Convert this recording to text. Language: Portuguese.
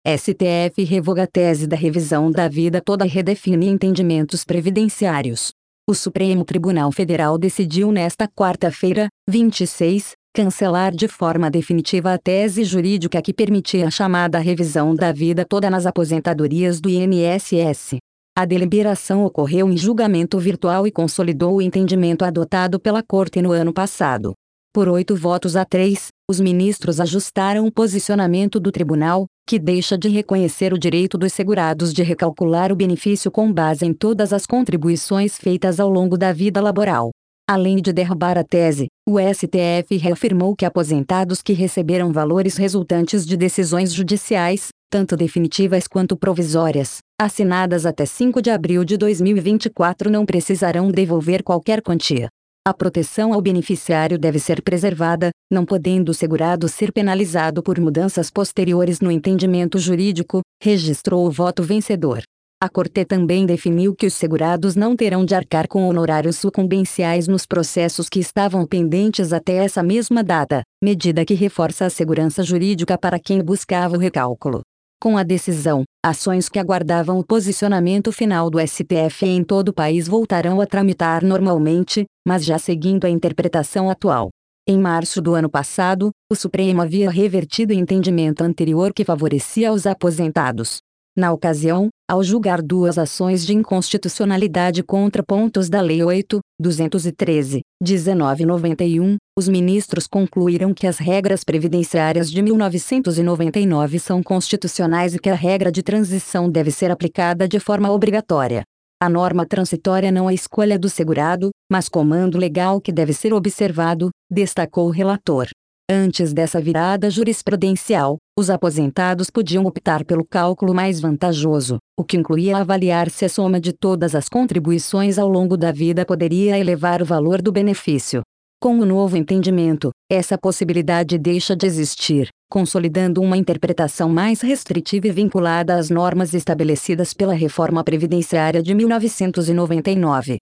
STF revoga a tese da revisão da vida toda e redefine entendimentos previdenciários. O Supremo Tribunal Federal decidiu nesta quarta-feira, 26, cancelar de forma definitiva a tese jurídica que permitia a chamada revisão da vida toda nas aposentadorias do INSS. A deliberação ocorreu em julgamento virtual e consolidou o entendimento adotado pela Corte no ano passado. Por 8 votos a 3, os ministros ajustaram o posicionamento do tribunal, que deixa de reconhecer o direito dos segurados de recalcular o benefício com base em todas as contribuições feitas ao longo da vida laboral. Além de derrubar a tese, o STF reafirmou que aposentados que receberam valores resultantes de decisões judiciais, tanto definitivas quanto provisórias, assinadas até 5 de abril de 2024 não precisarão devolver qualquer quantia. A proteção ao beneficiário deve ser preservada, não podendo o segurado ser penalizado por mudanças posteriores no entendimento jurídico, registrou o voto vencedor. A Corte também definiu que os segurados não terão de arcar com honorários sucumbenciais nos processos que estavam pendentes até essa mesma data, medida que reforça a segurança jurídica para quem buscava o recálculo. Com a decisão, ações que aguardavam o posicionamento final do STF em todo o país voltarão a tramitar normalmente, mas já seguindo a interpretação atual. Em março do ano passado, o Supremo havia revertido o entendimento anterior que favorecia os aposentados. Na ocasião, ao julgar 2 ações de inconstitucionalidade contra pontos da Lei 8.213/1991, os ministros concluíram que as regras previdenciárias de 1999 são constitucionais e que a regra de transição deve ser aplicada de forma obrigatória. A norma transitória não é escolha do segurado, mas comando legal que deve ser observado, destacou o relator. Antes dessa virada jurisprudencial, os aposentados podiam optar pelo cálculo mais vantajoso, o que incluía avaliar se a soma de todas as contribuições ao longo da vida poderia elevar o valor do benefício. Com o novo entendimento, essa possibilidade deixa de existir, consolidando uma interpretação mais restritiva e vinculada às normas estabelecidas pela Reforma Previdenciária de 1999.